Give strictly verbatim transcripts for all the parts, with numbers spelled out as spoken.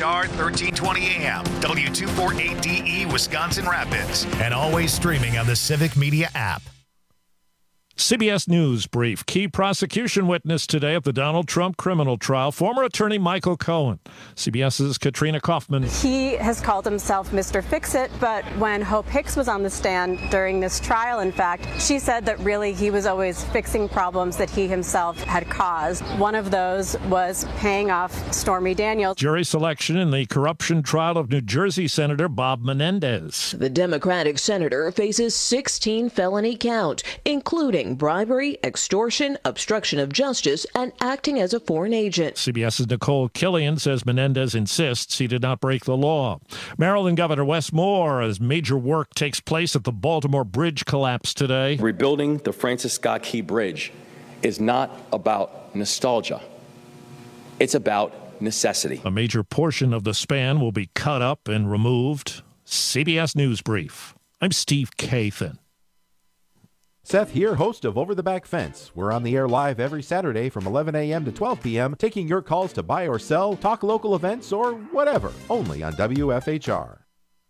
R, thirteen twenty A M, W two forty-eight D E, Wisconsin Rapids, and always streaming on the Civic Media app. C B S News brief. Key prosecution witness today at the Donald Trump criminal trial, former attorney Michael Cohen. CBS's Katrina Kaufman. He has called himself Mister Fix-It, but when Hope Hicks was on the stand during this trial, in fact, she said that really he was always fixing problems that he himself had caused. One of those was paying off Stormy Daniels. Jury selection in the corruption trial of New Jersey Senator Bob Menendez. The Democratic senator faces sixteen felony counts, including bribery, extortion, obstruction of justice, and acting as a foreign agent. CBS's Nicole Killian says Menendez insists he did not break the law. Maryland Governor Wes Moore, as major work takes place at the Baltimore Bridge collapse today. Rebuilding the Francis Scott Key Bridge is not about nostalgia. It's about necessity. A major portion of the span will be cut up and removed. C B S News Brief. I'm Steve Kathan. Seth here, host of Over the Back Fence. We're on the air live every Saturday from eleven a.m. to twelve p.m., taking your calls to buy or sell, talk local events, or whatever, only on W F H R.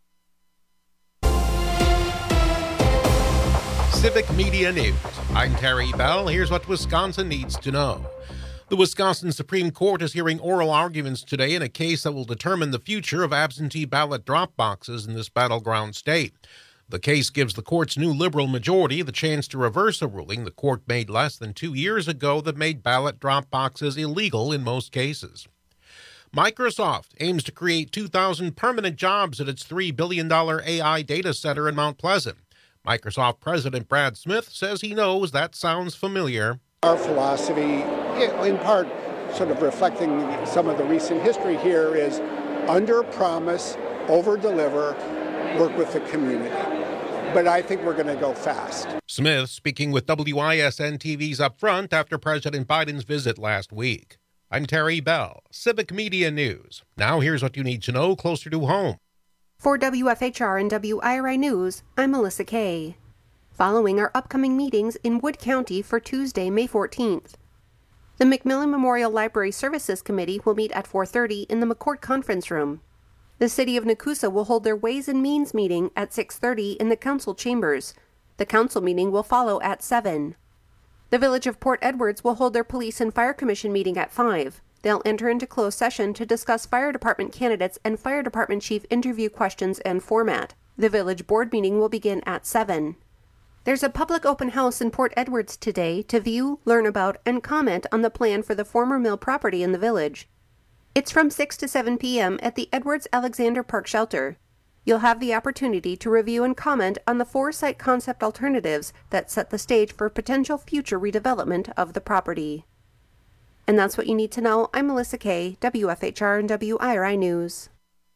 Civic Media News. I'm Terry Bell. Here's what Wisconsin needs to know. The Wisconsin Supreme Court is hearing oral arguments today in a case that will determine the future of absentee ballot drop boxes in this battleground state. The case gives the court's new liberal majority the chance to reverse a ruling the court made less than two years ago that made ballot drop boxes illegal in most cases. Microsoft aims to create two thousand permanent jobs at its three billion dollars A I data center in Mount Pleasant. Microsoft President Brad Smith says he knows that sounds familiar. Our philosophy, in part sort of reflecting some of the recent history here, is under-promise, over-deliver, work with the community. But I think we're going to go fast. Smith speaking with W I S N T V's Upfront after President Biden's visit last week. I'm Terry Bell, Civic Media News. Now here's what you need to know closer to home. For W F H R and W I R I News, I'm Melissa Kay. Following our upcoming meetings in Wood County for Tuesday, May fourteenth. The McMillan Memorial Library Services Committee will meet at four thirty in the McCourt Conference Room. The City of Nakusa will hold their Ways and Means meeting at six thirty in the Council Chambers. The Council meeting will follow at seven. The Village of Port Edwards will hold their Police and Fire Commission meeting at five. They'll enter into closed session to discuss Fire Department candidates and Fire Department Chief interview questions and format. The Village Board meeting will begin at seven. There's a public open house in Port Edwards today to view, learn about, and comment on the plan for the former mill property in the village. It's from six to seven p.m. at the Edwards Alexander Park Shelter. You'll have the opportunity to review and comment on the four site concept alternatives that set the stage for potential future redevelopment of the property. And that's what you need to know. I'm Melissa Kay, W F H R and W I R I News.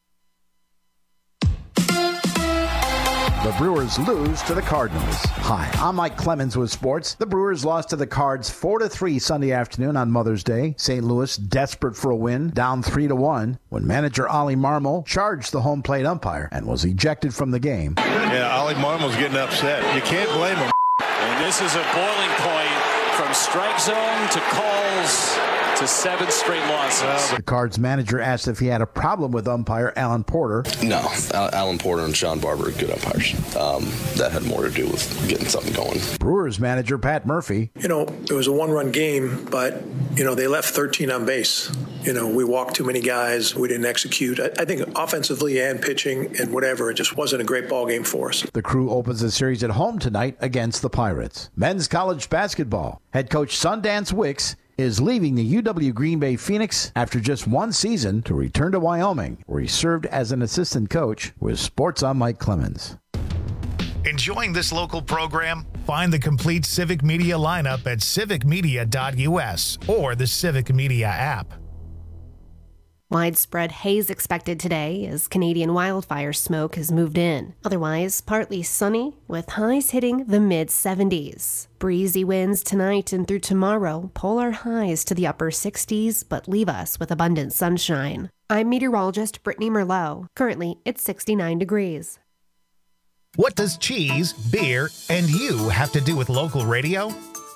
The Brewers lose to the Cardinals. Hi, I'm Mike Clemens with sports. The Brewers lost to the Cards four to three Sunday afternoon on Mother's Day. Saint Louis, desperate for a win, down three to one, when manager Ollie Marmol charged the home plate umpire and was ejected from the game. Yeah, Ollie Marmol's getting upset. You can't blame him. And this is a boiling point from strike zone to calls to seven straight losses. The Cards manager asked if he had a problem with umpire Alan Porter. No, Alan Porter and Sean Barber are good umpires. Um, that had more to do with getting something going. Brewers manager Pat Murphy. You know, it was a one-run game, but, you know, they left thirteen on base. You know, we walked too many guys. We didn't execute. I, I think offensively and pitching and whatever, it just wasn't a great ball game for us. The Crew opens the series at home tonight against the Pirates. Men's college basketball. Head coach Sundance Wicks is leaving the U W Green Bay Phoenix after just one season to return to Wyoming, where he served as an assistant coach. With Sports, I'm Mike Clemens. Enjoying this local program? Find the complete Civic Media lineup at civic media dot u s or the Civic Media app. Widespread haze expected today as Canadian wildfire smoke has moved in. Otherwise, partly sunny with highs hitting the mid seventies. Breezy winds tonight and through tomorrow pull our highs to the upper sixties but leave us with abundant sunshine. I'm meteorologist Brittany Merlot. Currently, it's sixty-nine degrees. What does cheese, beer, and you have to do with local radio?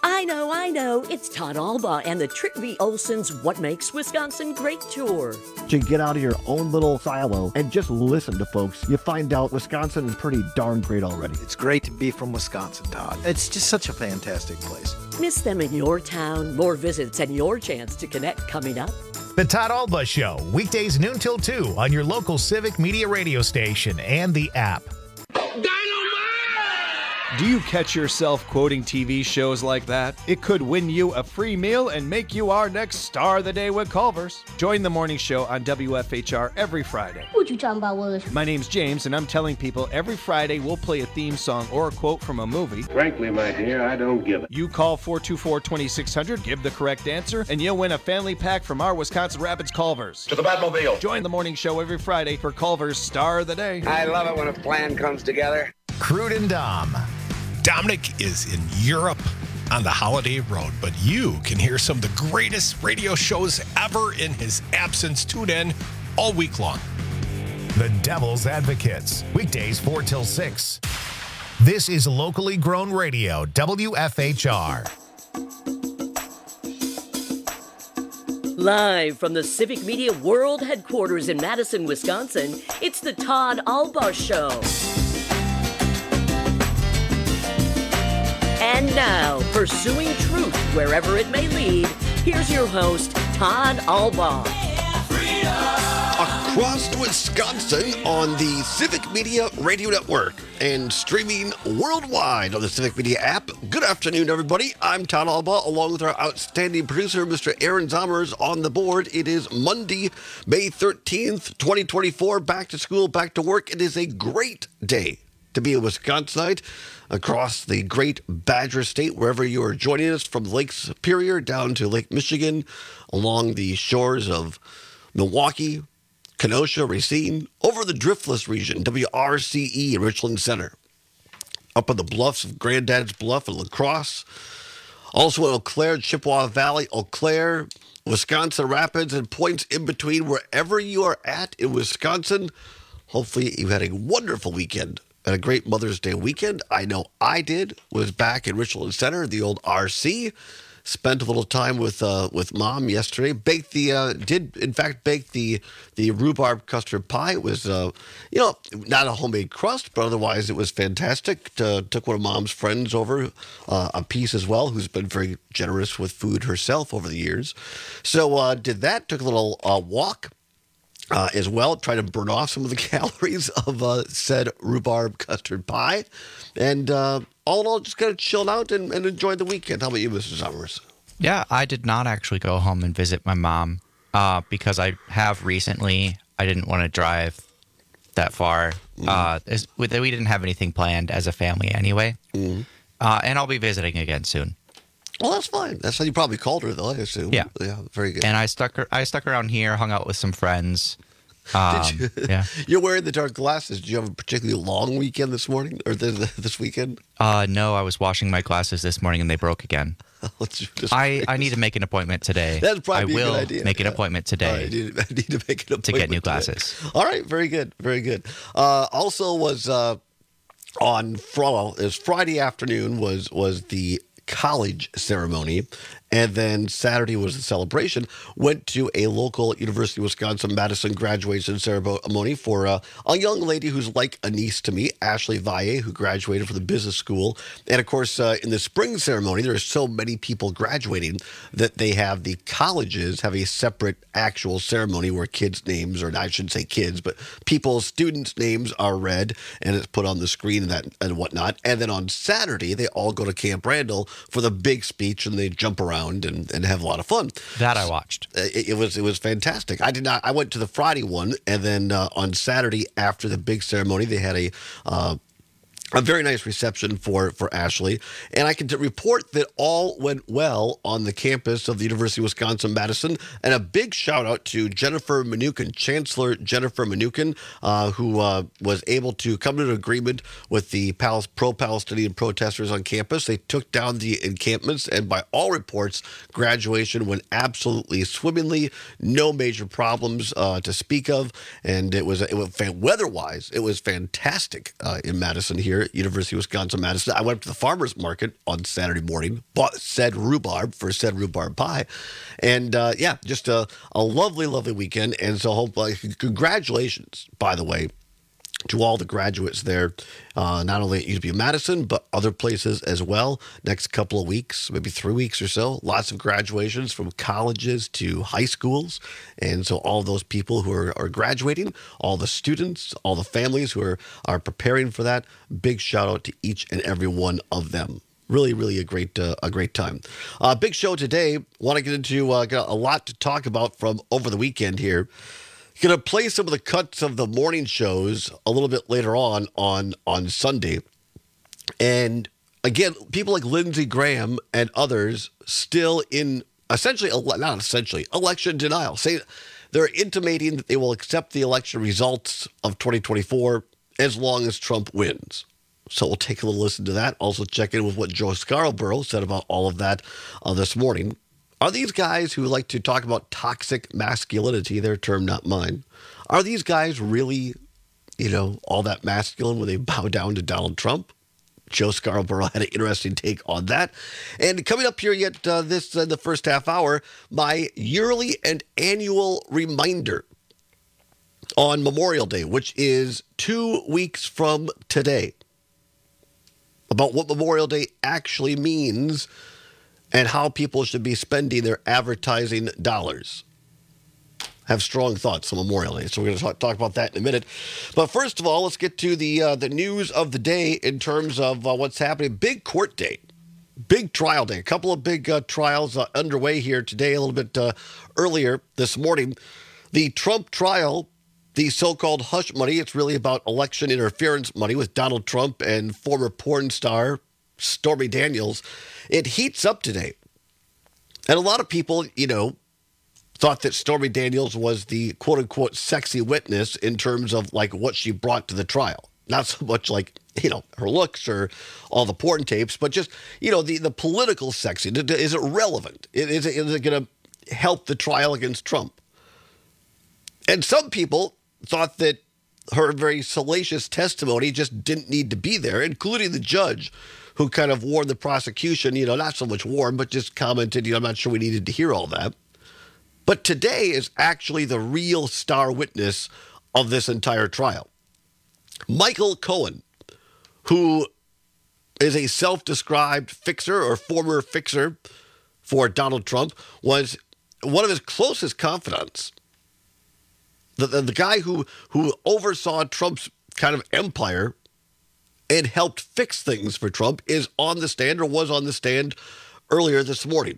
I know, I know. It's Todd Alba and the Trick V. Olson's What Makes Wisconsin Great tour. To get out of your own little silo and just listen to folks, you find out Wisconsin is pretty darn great already. It's great to be from Wisconsin, Todd. It's just such a fantastic place. Miss them in your town? More visits and your chance to connect coming up. The Todd Alba Show, weekdays noon till two on your local Civic Media radio station and the app. Do you catch yourself quoting T V shows like that? It could win you a free meal and make you our next star of the day with Culver's. Join the morning show on W F H R every Friday. What you talking about, Willis? My name's James, and I'm telling people every Friday we'll play a theme song or a quote from a movie. Frankly, my dear, I don't give it. You call four two four, two six zero zero, give the correct answer, and you'll win a family pack from our Wisconsin Rapids Culver's. To the Batmobile. Join the morning show every Friday for Culver's Star of the Day. I love it when a plan comes together. Crude and Dom. Dominic is in Europe on the holiday road, but you can hear some of the greatest radio shows ever in his absence. Tune in all week long. The Devil's Advocates, weekdays four till six. This is locally grown radio, W F H R. Live from the Civic Media World Headquarters in Madison, Wisconsin, it's the Todd Alba Show. And now, pursuing truth wherever it may lead, here's your host, Todd Alba. Across Wisconsin on the Civic Media Radio Network and streaming worldwide on the Civic Media app. Good afternoon, everybody. I'm Todd Alba, along with our outstanding producer, Mister Aaron Zommers, on the board. It is Monday, May thirteenth, twenty twenty-four. Back to school, back to work. It is a great day to be a Wisconsinite across the great Badger State, wherever you are joining us, from Lake Superior down to Lake Michigan, along the shores of Milwaukee, Kenosha, Racine, over the Driftless region, W R C E in Richland Center, up on the bluffs of Granddad's Bluff and La Crosse, also in Eau Claire, Chippewa Valley, Eau Claire, Wisconsin Rapids, and points in between. Wherever you are at in Wisconsin, hopefully you had a wonderful weekend and a great Mother's Day weekend. I know I did. Was back in Richland Center, the old R C. Spent a little time with uh, with Mom yesterday. Baked the uh, did in fact bake the the rhubarb custard pie. It was uh, you know not a homemade crust, but otherwise it was fantastic. Uh, took one of Mom's friends over uh, a piece as well, who's been very generous with food herself over the years. So uh, did that. Took a little uh, walk. Uh, as well, try to burn off some of the calories of uh, said rhubarb custard pie. And uh, all in all, just kind of chilled out and, and enjoyed the weekend. How about you, Mister Summers? Yeah, I did not actually go home and visit my mom uh, because I have recently. I didn't want to drive that far. Mm-hmm. Uh, as, we didn't have anything planned as a family anyway. Mm-hmm. Uh, and I'll be visiting again soon. Well, that's fine. That's how you probably called her, though, I assume. Yeah. Yeah, very good. And I stuck I stuck around here, hung out with some friends. Um, Did you? Yeah. You're wearing the dark glasses. Did you have a particularly long weekend this morning, or this, this weekend? Uh, no, I was washing my glasses this morning, and they broke again. I, I need to make an appointment today. That's probably I will a good idea. make an yeah. appointment today. Right, I, need, I need to make an appointment to get new today. glasses. All right, very good, very good. Uh, also was uh, on Friday, it was Friday afternoon was was the college ceremony, and then Saturday was the celebration. Went to a local University of Wisconsin-Madison graduation ceremony for uh, a young lady who's like a niece to me, Ashley Valle, who graduated from the business school. And of course, uh, in the spring ceremony, there are so many people graduating that they have the colleges have a separate actual ceremony where kids' names, or I shouldn't say kids, but people's students' names are read, and it's put on the screen and that and whatnot. And then on Saturday, they all go to Camp Randall for the big speech, and they jump around and, and have a lot of fun. That I watched. It, it was it was fantastic. I did not. I went to the Friday one, and then uh, on Saturday after the big ceremony, they had a. Uh, A very nice reception for, for Ashley. And I can t- report that all went well on the campus of the University of Wisconsin-Madison. And a big shout out to Jennifer Mnuchin, Chancellor Jennifer Mnuchin, uh, who uh, was able to come to an agreement with the Pal- pro-Palestinian protesters on campus. They took down the encampments, and by all reports, graduation went absolutely swimmingly. No major problems uh, to speak of. And it was, it was weather-wise, it was fantastic uh, in Madison here. at University of Wisconsin-Madison. I went up to the farmer's market on Saturday morning, bought said rhubarb for said rhubarb pie. And, uh, yeah, just a, a lovely, lovely weekend. And so hope, uh, congratulations, by the way, to all the graduates there, uh, not only at U W Madison, but other places as well. Next couple of weeks, maybe three weeks or so, lots of graduations from colleges to high schools. And so all those people who are, are graduating, all the students, all the families who are, are preparing for that, big shout out to each and every one of them. Really, really a great uh, a great time. Uh, big show today. Want to get into uh, got a lot to talk about from over the weekend here. Going to play some of the cuts of the morning shows a little bit later on on, on Sunday. And again, people like Lindsey Graham and others still in essentially, not essentially, election denial. Say they're intimating that they will accept the election results of twenty twenty-four as long as Trump wins. So we'll take a little listen to that. Also check in with what Joe Scarborough said about all of that uh, this morning. Are these guys who like to talk about toxic masculinity, their term, not mine, are these guys really, you know, all that masculine when they bow down to Donald Trump? Joe Scarborough had an interesting take on that. And coming up here yet uh, this uh, the first half hour, my yearly and annual reminder on Memorial Day, which is two weeks from today, about what Memorial Day actually means and how people should be spending their advertising dollars. Have strong thoughts on Memorial Day, so we're going to talk, talk about that in a minute. But first of all, let's get to the uh, the news of the day in terms of uh, what's happening. Big court day, big trial day. A couple of big uh, trials uh, underway here today, a little bit uh, earlier this morning. The Trump trial, the so-called hush money, it's really about election interference money with Donald Trump and former porn star Stormy Daniels. It heats up today. And a lot of people, you know, thought that Stormy Daniels was the quote-unquote sexy witness in terms of, like, what she brought to the trial. Not so much like, you know, her looks or all the porn tapes, but just, you know, the, the political sexy. Is it relevant? Is it, is it going to help the trial against Trump? And some people thought that her very salacious testimony just didn't need to be there, including the judge, who kind of warned the prosecution, you know, not so much warned, but just commented, you know, I'm not sure we needed to hear all that. But today is actually the real star witness of this entire trial. Michael Cohen, who is a self-described fixer or former fixer for Donald Trump, was one of his closest confidants. The, the, the guy who, who oversaw Trump's kind of empire and helped fix things for Trump is on the stand or was on the stand earlier this morning.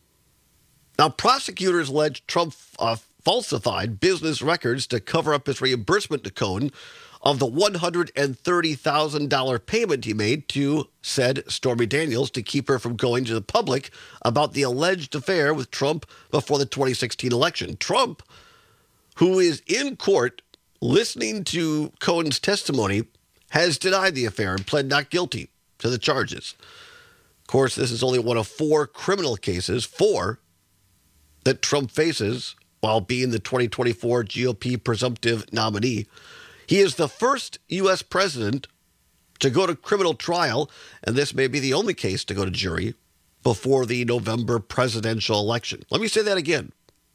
Now, prosecutors allege Trump uh, falsified business records to cover up his reimbursement to Cohen of the one hundred thirty thousand dollars payment he made to said Stormy Daniels to keep her from going to the public about the alleged affair with Trump before the twenty sixteen election. Trump, who is in court listening to Cohen's testimony, has denied the affair and pled not guilty to the charges. Of course, this is only one of four criminal cases, four, that Trump faces while being the twenty twenty-four G O P presumptive nominee. He is the first U S president to go to criminal trial, and this may be the only case to go to jury before the November presidential election. Let me say that again.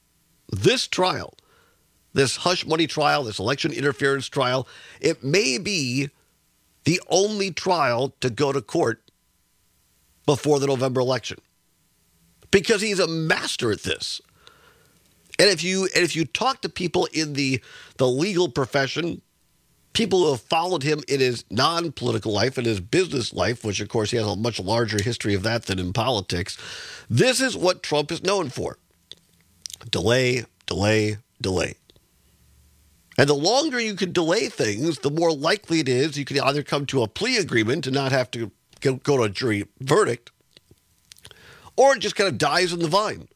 This trial, this hush money trial, this election interference trial, it may be the only trial to go to court before the November election, because he's a master at this. And if you and if you talk to people in the the legal profession, people who have followed him in his non-political life and his business life, which of course he has a much larger history of that than in politics, this is what Trump is known for. Delay, delay, delay. And the longer you can delay things, the more likely it is you can either come to a plea agreement and not have to go to a jury verdict, or it just kind of dies in the vine.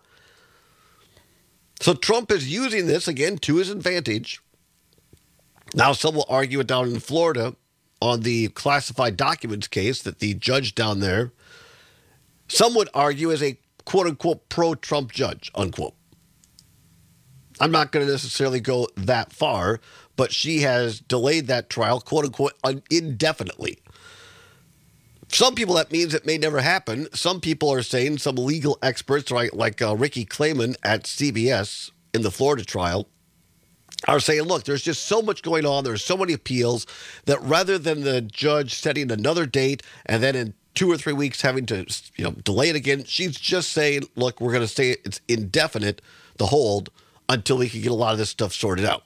So Trump is using this, again, to his advantage. Now, some will argue it down in Florida on the classified documents case that the judge down there, some would argue is a quote-unquote pro-Trump judge, unquote. I'm not going to necessarily go that far, but she has delayed that trial, quote-unquote, indefinitely. Some people, that means it may never happen. Some people are saying, some legal experts, right, like uh, Ricky Clayman at C B S in the Florida trial, are saying, look, there's just so much going on. There's so many appeals that rather than the judge setting another date and then in two or three weeks having to, you know, delay it again, she's just saying, look, we're going to say it's indefinite, the hold, until we can get a lot of this stuff sorted out.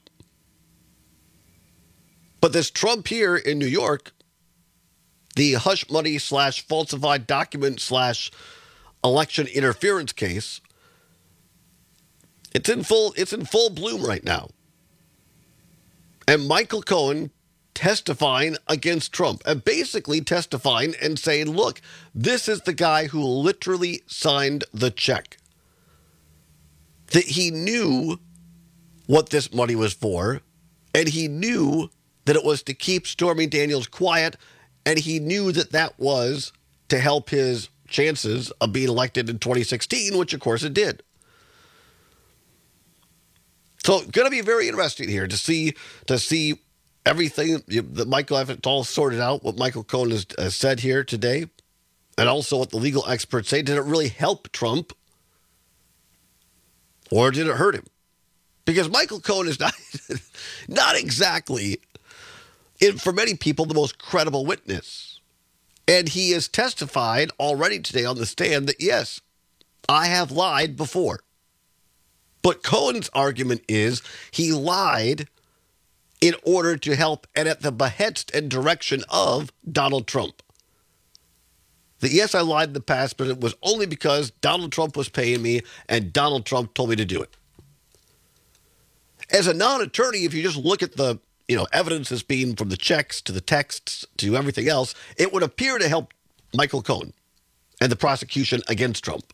But this Trump here in New York, the hush money slash falsified document slash election interference case, it's in full, it's in full bloom right now. And Michael Cohen testifying against Trump and basically testifying and saying, look, this is the guy who literally signed the check. That he knew what this money was for, and he knew that it was to keep Stormy Daniels quiet, and he knew that that was to help his chances of being elected in twenty sixteen, which of course it did. So going to be very interesting here to see to see everything that Michael, if it's all sorted out, what Michael Cohen has uh, said here today, and also what the legal experts say. Did it really help Trump, or did it hurt him? Because Michael Cohen is not, not exactly, in, for many people, the most credible witness. And he has testified already today on the stand that, yes, I have lied before. But Cohen's argument is he lied in order to help and at the behest and direction of Donald Trump. That, yes, I lied in the past, but it was only because Donald Trump was paying me and Donald Trump told me to do it. As a non-attorney, if you just look at the, you know, evidence as being from the checks to the texts to everything else, it would appear to help Michael Cohen and the prosecution against Trump.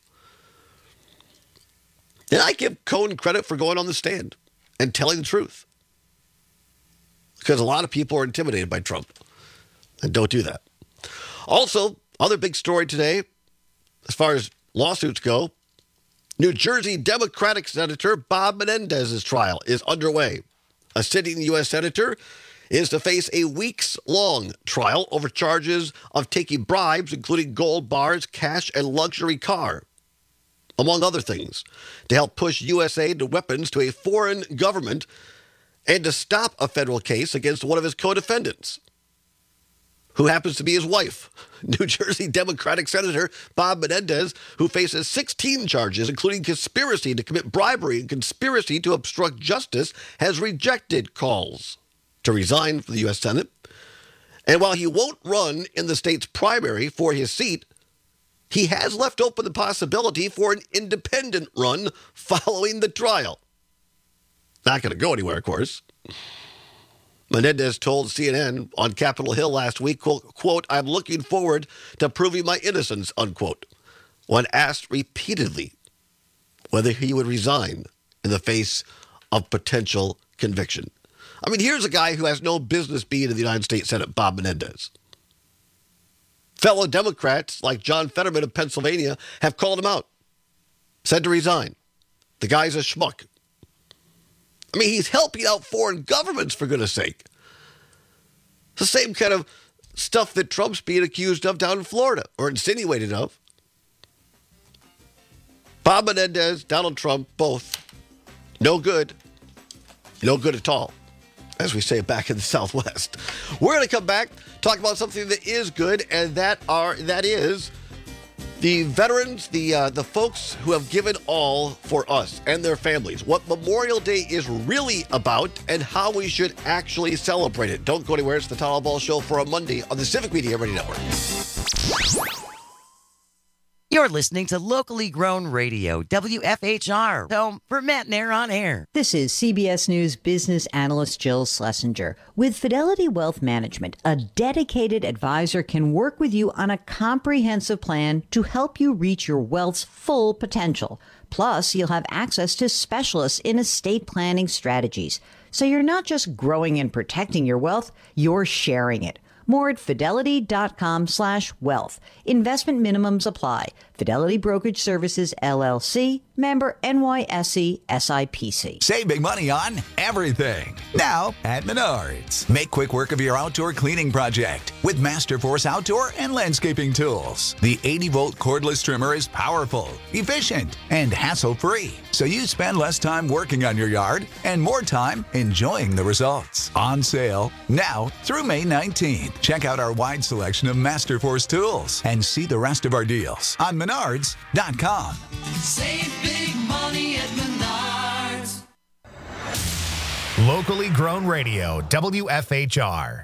And I give Cohen credit for going on the stand and telling the truth. Because a lot of people are intimidated by Trump and don't do that. Also, other big story today, as far as lawsuits go, New Jersey Democratic Senator Bob Menendez's trial is underway. A sitting U S senator is to face a weeks-long trial over charges of taking bribes, including gold bars, cash, and luxury car, among other things, to help push U S aid and weapons to a foreign government and to stop a federal case against one of his co-defendants, who happens to be his wife, New Jersey Democratic Senator Bob Menendez, who faces sixteen charges, including conspiracy to commit bribery and conspiracy to obstruct justice, has rejected calls to resign from the U S Senate. And while he won't run in the state's primary for his seat, he has left open the possibility for an independent run following the trial. Not going to go anywhere, of course. Menendez told C N N on Capitol Hill last week, quote, quote, I'm looking forward to proving my innocence, unquote, when asked repeatedly whether he would resign in the face of potential conviction. I mean, here's a guy who has no business being in the United States Senate, Bob Menendez. Fellow Democrats like John Fetterman of Pennsylvania have called him out, said to resign. The guy's a schmuck. I mean, he's helping out foreign governments, for goodness sake. It's the same kind of stuff that Trump's being accused of down in Florida, or insinuated of. Bob Menendez, Donald Trump, both no good. No good at all, as we say back in the Southwest. We're going to come back, talk about something that is good, and that are that is the veterans, the uh, the folks who have given all for us and their families. What Memorial Day is really about and how we should actually celebrate it. Don't go anywhere. It's the Todd Ball Show for a Monday on the Civic Media Radio Network. You're listening to locally grown radio, W F H R, home for Matt Nair on air. This is C B S News business analyst Jill Schlesinger. With Fidelity Wealth Management, a dedicated advisor can work with you on a comprehensive plan to help you reach your wealth's full potential. Plus, you'll have access to specialists in estate planning strategies. So you're not just growing and protecting your wealth, you're sharing it. More at fidelity.com slash wealth. Investment minimums apply. Fidelity Brokerage Services, L L C, member N Y S E S I P C. Save big money on everything. Now at Menards. Make quick work of your outdoor cleaning project with Masterforce outdoor and landscaping tools. The eighty volt cordless trimmer is powerful, efficient, and hassle-free. So you spend less time working on your yard and more time enjoying the results. On sale now through May nineteenth. Check out our wide selection of Masterforce tools and see the rest of our deals on menards dot com. Save big money at Menards. Locally grown radio, W F H R.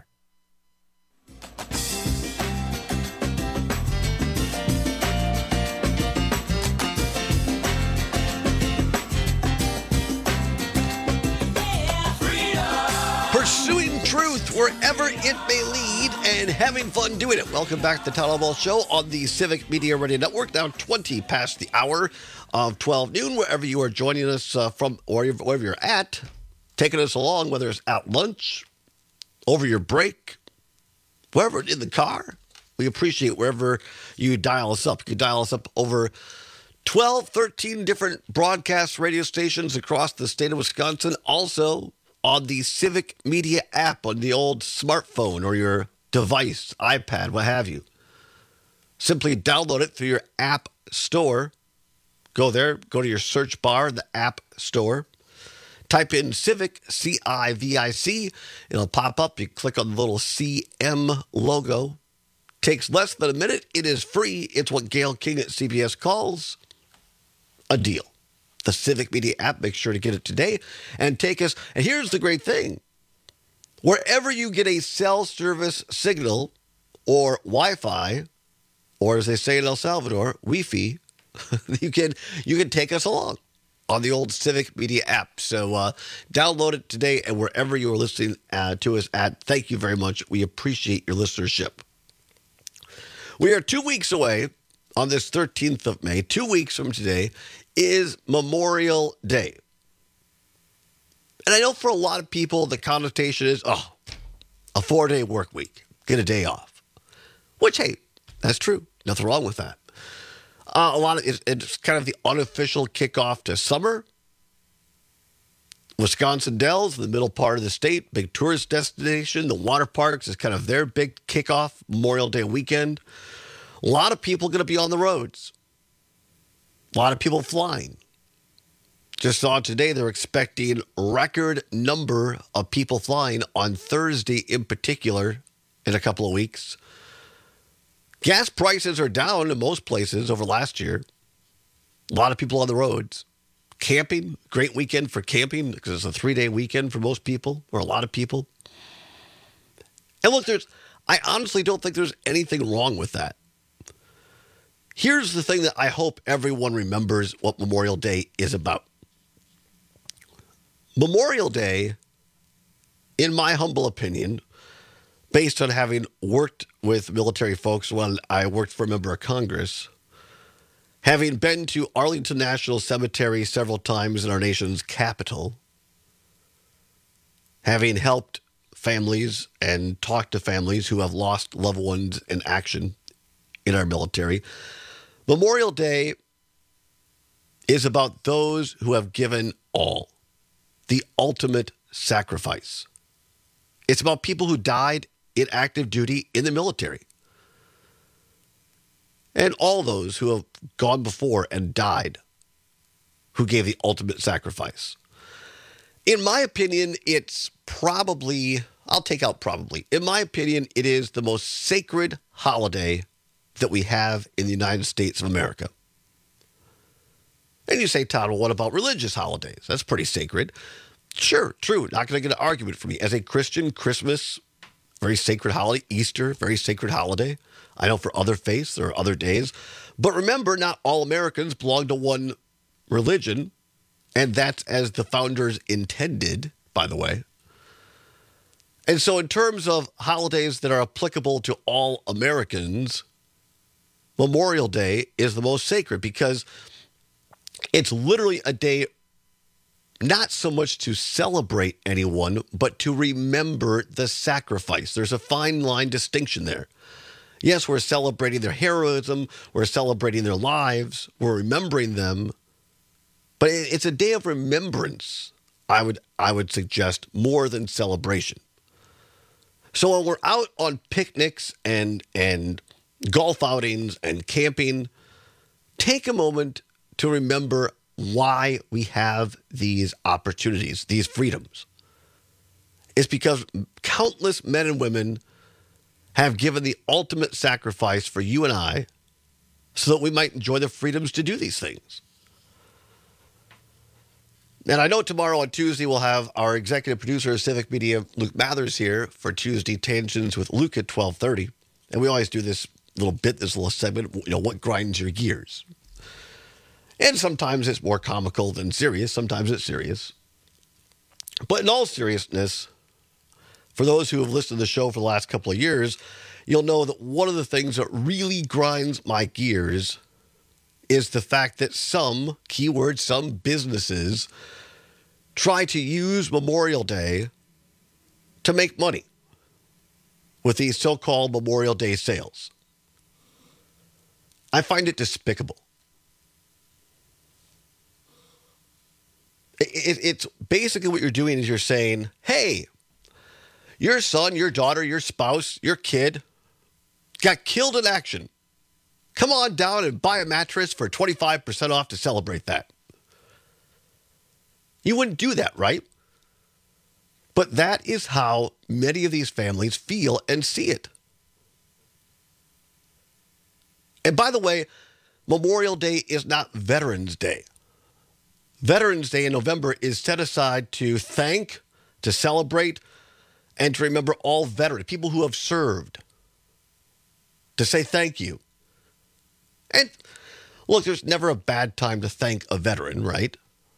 Pursuing truth wherever it may lead and having fun doing it. Welcome back to the Todd Ball Show on the Civic Media Radio Network. Now twenty past the hour of twelve noon, wherever you are joining us uh, from, or wherever you're at, taking us along, whether it's at lunch, over your break, wherever in the car. We appreciate wherever you dial us up. You can dial us up over twelve, thirteen different broadcast radio stations across the state of Wisconsin. Also on the Civic Media app on the old smartphone or your device, iPad, what have you. Simply download it through your app store. Go there, go to your search bar in the app store. Type in Civic, C I V I C. It'll pop up. You click on the little C M logo. Takes less than a minute. It is free. It's what Gail King at C B S calls a deal. The Civic Media app. Make sure to get it today and take us. And here's the great thing. Wherever you get a cell service signal or Wi-Fi, or as they say in El Salvador, Wi-Fi, you can you can take us along on the old Civic Media app. So uh, download it today, and wherever you are listening uh, to us at, thank you very much. We appreciate your listenership. We are two weeks away on this thirteenth of May. Two weeks from today is Memorial Day. And I know for a lot of people, the connotation is, oh, a four-day work week, get a day off. Which, hey, that's true. Nothing wrong with that. Uh, a lot of it's, it's kind of the unofficial kickoff to summer. Wisconsin Dells, in the middle part of the state, big tourist destination. The water parks is kind of their big kickoff, Memorial Day weekend. A lot of people going to be on the roads. A lot of people flying. Just saw today they're expecting record number of people flying on Thursday in particular in a couple of weeks. Gas prices are down in most places over last year. A lot of people on the roads. Camping, great weekend for camping because it's a three-day weekend for most people, or a lot of people. And look, there's, I honestly don't think there's anything wrong with that. Here's the thing that I hope everyone remembers what Memorial Day is about. Memorial Day, in my humble opinion, based on having worked with military folks when I worked for a member of Congress, having been to Arlington National Cemetery several times in our nation's capital, having helped families and talked to families who have lost loved ones in action in our military, Memorial Day is about those who have given all, the ultimate sacrifice. It's about people who died in active duty in the military. And all those who have gone before and died, who gave the ultimate sacrifice. In my opinion, it's probably, I'll take out probably, in my opinion, it is the most sacred holiday that we have in the United States of America. And you say, Todd, well, what about religious holidays? That's pretty sacred. Sure, true. Not going to get an argument from me. As a Christian, Christmas, very sacred holiday. Easter, very sacred holiday. I know for other faiths, there are other days. But remember, not all Americans belong to one religion. And that's as the founders intended, by the way. And so in terms of holidays that are applicable to all Americans, Memorial Day is the most sacred because it's literally a day not so much to celebrate anyone, but to remember the sacrifice. There's a fine line distinction there. Yes, we're celebrating their heroism, we're celebrating their lives, we're remembering them, But it's a day of remembrance, I would I would suggest, more than celebration. So when we're out on picnics and and golf outings and camping, take a moment to remember why we have these opportunities, these freedoms. It's because countless men and women have given the ultimate sacrifice for you and I so that we might enjoy the freedoms to do these things. And I know tomorrow on Tuesday we'll have our executive producer of Civic Media, Luke Mathers, here for Tuesday Tangents with Luke at twelve thirty. And we always do this little bit, this little segment, you know, what grinds your gears. And sometimes it's more comical than serious. Sometimes it's serious. But in all seriousness, for those who have listened to the show for the last couple of years, you'll know that one of the things that really grinds my gears is the fact that some, keyword, some businesses try to use Memorial Day to make money with these so-called Memorial Day sales. I find it despicable. It, it, it's basically what you're doing is you're saying, hey, your son, your daughter, your spouse, your kid got killed in action. Come on down and buy a mattress for twenty-five percent off to celebrate that. You wouldn't do that, right? But that is how many of these families feel and see it. And by the way, Memorial Day is not Veterans Day. Veterans Day in November is set aside to thank, to celebrate, and to remember all veterans, people who have served, to say thank you. And look, there's never a bad time to thank a veteran, right?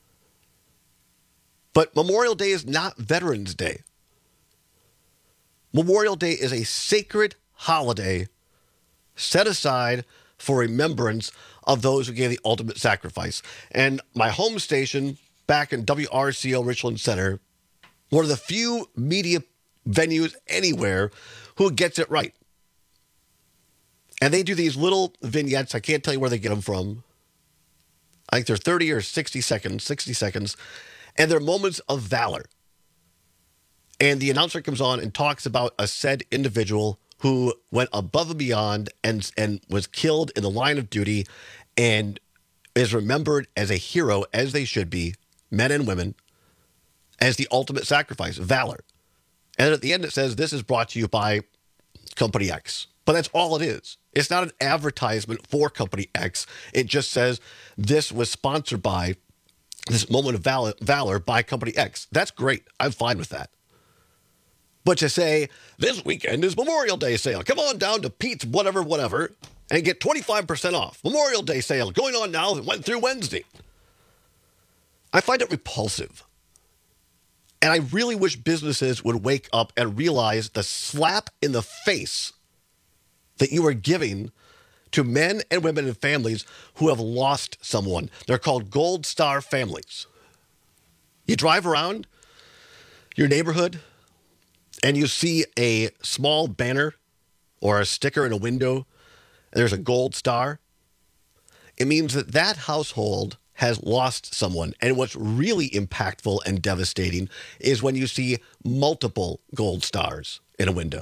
But Memorial Day is not Veterans Day. Memorial Day is a sacred holiday set aside for remembrance of those who gave the ultimate sacrifice. And my home station back in W R C O Richland Center, one of the few media venues anywhere who gets it right. And they do these little vignettes. I can't tell you where they get them from. I think they're thirty or sixty seconds, sixty seconds. And they're moments of valor. And the announcer comes on and talks about a said individual who went above and beyond and, and was killed in the line of duty and is remembered as a hero, as they should be, men and women, as the ultimate sacrifice, valor. And at the end it says, this is brought to you by Company X. But that's all it is. It's not an advertisement for Company X. It just says, this was sponsored by this moment of valor, valor by Company X. That's great. I'm fine with that. But to say, this weekend is Memorial Day sale. Come on down to Pete's whatever, whatever, and get twenty-five percent off. Memorial Day sale going on now. It went through Wednesday. I find it repulsive. And I really wish businesses would wake up and realize the slap in the face that you are giving to men and women and families who have lost someone. They're called Gold Star families. You drive around your neighborhood and you see a small banner or a sticker in a window, and there's a gold star. It means that that household has lost someone. And what's really impactful and devastating is when you see multiple gold stars in a window.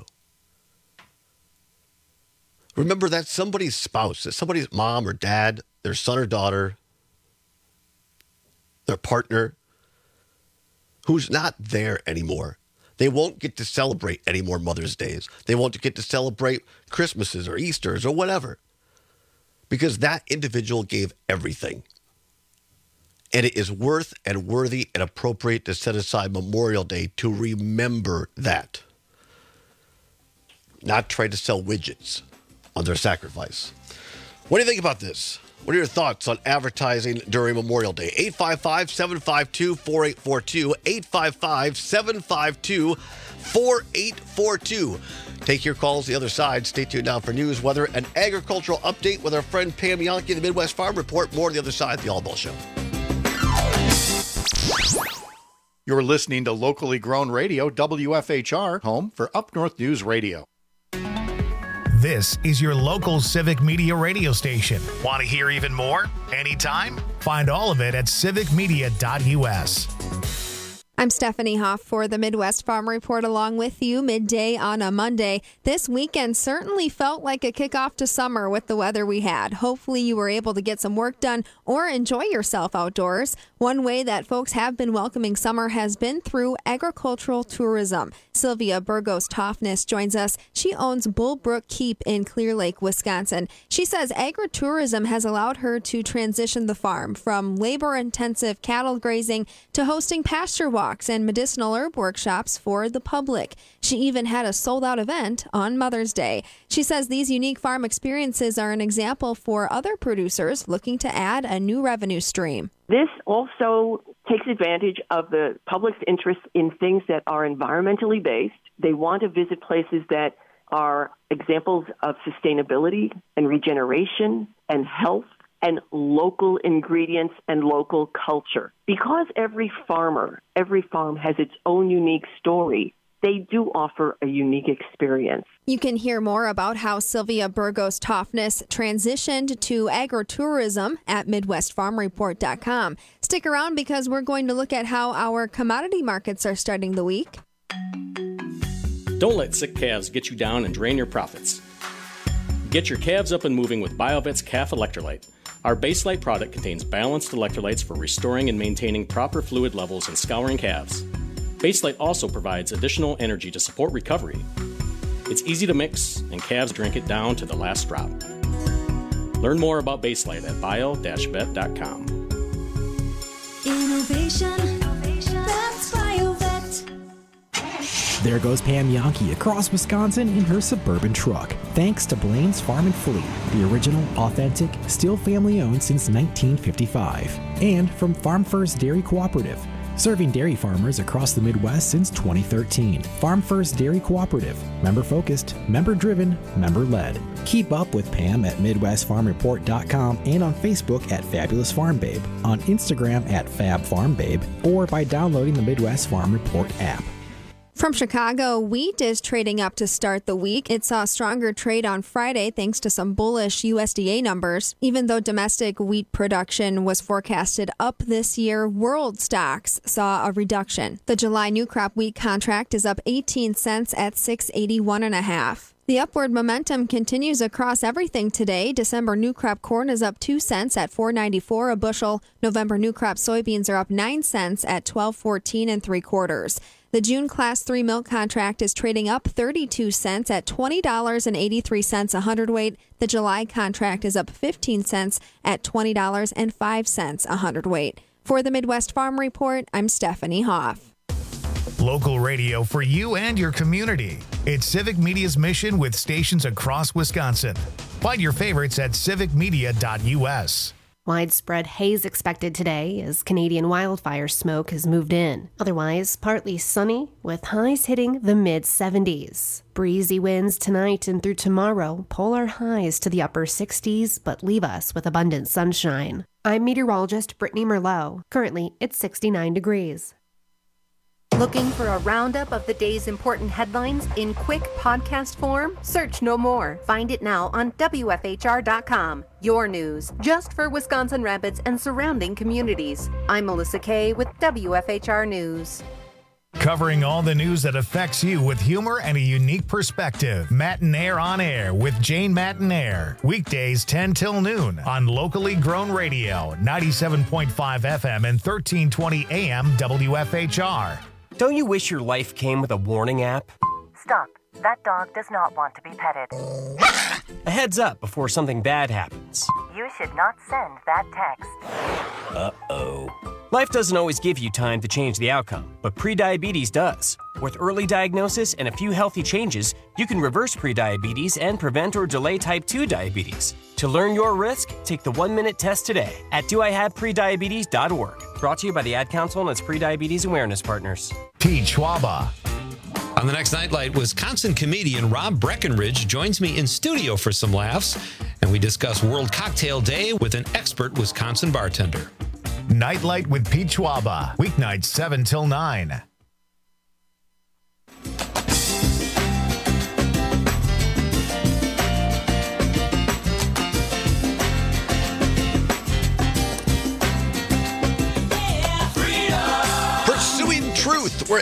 Remember, that's somebody's spouse, that's somebody's mom or dad, their son or daughter, their partner, who's not there anymore. They won't get to celebrate any more Mother's Days. They won't get to celebrate Christmases or Easters or whatever, because that individual gave everything. And it is worth and worthy and appropriate to set aside Memorial Day to remember that. Not try to sell widgets on their sacrifice. What do you think about this? What are your thoughts on advertising during Memorial Day? eight five five, seven five two, four eight four two, eight five five, seven five two, four eight four two. Take your calls the other side. Stay tuned now for news, weather, and agricultural update with our friend Pam Yankee, the Midwest Farm Report. More on the other side, the All Ball Show. You're listening to locally grown radio, W F H R, home for Up North News Radio. This is your local Civic Media radio station. Want to hear even more? Anytime? Find all of it at civic media dot U S. I'm Stephanie Hoff for the Midwest Farm Report along with you midday on a Monday. This weekend certainly felt like a kickoff to summer with the weather we had. Hopefully you were able to get some work done or enjoy yourself outdoors. One way that folks have been welcoming summer has been through agricultural tourism. Sylvia Burgos Toffness joins us. She owns Bullbrook Keep in Clear Lake, Wisconsin. She says agritourism has allowed her to transition the farm from labor-intensive cattle grazing to hosting pasture walks and medicinal herb workshops for the public. She even had a sold-out event on Mother's Day. She says these unique farm experiences are an example for other producers looking to add a new revenue stream. This also takes advantage of the public's interest in things that are environmentally based. They want to visit places that are examples of sustainability and regeneration and health and local ingredients and local culture. Because every farmer, every farm has its own unique story, they do offer a unique experience. You can hear more about how Sylvia Burgos Toffness transitioned to agritourism at midwest farm report dot com. Stick around because we're going to look at how our commodity markets are starting the week. Don't let sick calves get you down and drain your profits. Get your calves up and moving with BioVet's Calf Electrolyte. Our Baselite product contains balanced electrolytes for restoring and maintaining proper fluid levels and scouring calves. Baselite also provides additional energy to support recovery. It's easy to mix, and calves drink it down to the last drop. Learn more about Baselite at bio dash vet dot com. Innovation, that's BioVet. There goes Pam Yankee across Wisconsin in her Suburban truck, thanks to Blaine's Farm and Fleet, the original, authentic, still family-owned since nineteen fifty-five. And from Farm First Dairy Cooperative, serving dairy farmers across the Midwest since twenty thirteen. Farm First Dairy Cooperative. Member-focused, member-driven, member-led. Keep up with Pam at midwest farm report dot com and on Facebook at Fabulous Farm Babe, on Instagram at Fab Farm Babe, or by downloading the Midwest Farm Report app. From Chicago, wheat is trading up to start the week. It saw stronger trade on Friday thanks to some bullish U S D A numbers. Even though domestic wheat production was forecasted up this year, world stocks saw a reduction. The July new crop wheat contract is up eighteen cents at six eighty-one and a half. The upward momentum continues across everything today. December new crop corn is up two cents at four ninety-four a bushel. November new crop soybeans are up nine cents at twelve fourteen and three quarters. The June Class three milk contract is trading up thirty-two cents at twenty dollars and eighty-three cents a hundredweight. The July contract is up fifteen cents at twenty dollars and five cents a hundredweight. For the Midwest Farm Report, I'm Stephanie Hoff. Local radio for you and your community. It's Civic Media's mission with stations across Wisconsin. Find your favorites at civic media dot U S. Widespread haze expected today as Canadian wildfire smoke has moved in. Otherwise, partly sunny with highs hitting the mid seventies. Breezy winds tonight and through tomorrow, polar highs to the upper sixties, but leave us with abundant sunshine. I'm meteorologist Brittany Merlot. Currently, it's sixty-nine degrees. Looking for a roundup of the day's important headlines in quick podcast form? Search no more. Find it now on W F H R dot com. Your news, just for Wisconsin Rapids and surrounding communities. I'm Melissa Kay with W F H R News. Covering all the news that affects you with humor and a unique perspective. Matinaire on Air with Jane Matinaire. Weekdays ten till noon on locally grown radio, ninety-seven point five F M and thirteen twenty A M W F H R. Don't you wish your life came with a warning app? Stop. That dog does not want to be petted. A heads up before something bad happens. You should not send that text. Uh-oh. Life doesn't always give you time to change the outcome, but prediabetes does. With early diagnosis and a few healthy changes, you can reverse prediabetes and prevent or delay type two diabetes. To learn your risk, take the one-minute test today at do I have prediabetes dot org. Brought to you by the Ad Council and its prediabetes awareness partners. Pete Schwaba. On the next Nightlight, Wisconsin comedian Rob Breckenridge joins me in studio for some laughs, and we discuss World Cocktail Day with an expert Wisconsin bartender. Nightlight with Pete Schwaba, weeknights seven till nine.